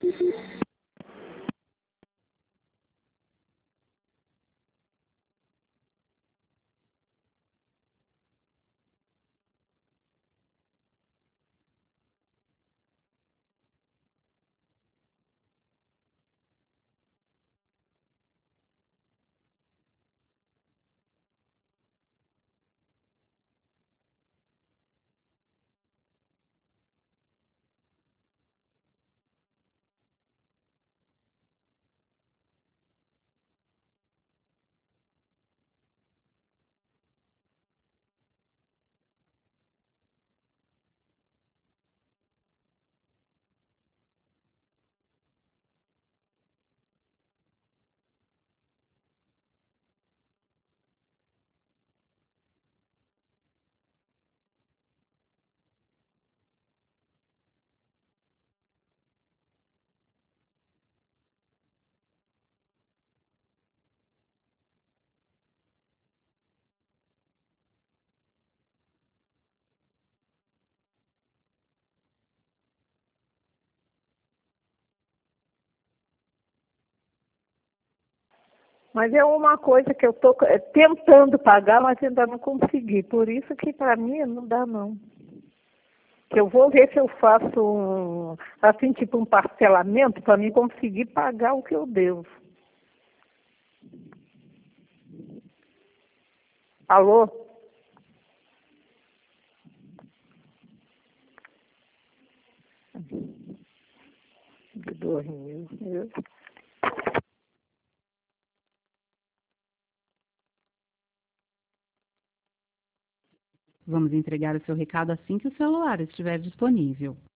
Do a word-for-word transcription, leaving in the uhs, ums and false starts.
Mas é uma coisa que eu estou tentando pagar, mas ainda não consegui. Por isso que para mim não dá, não. Que eu vou ver se eu faço um, assim, tipo um parcelamento para mim conseguir pagar o que eu devo. Alô? De dois mil. Eu... Vamos entregar o seu recado assim que o celular estiver disponível.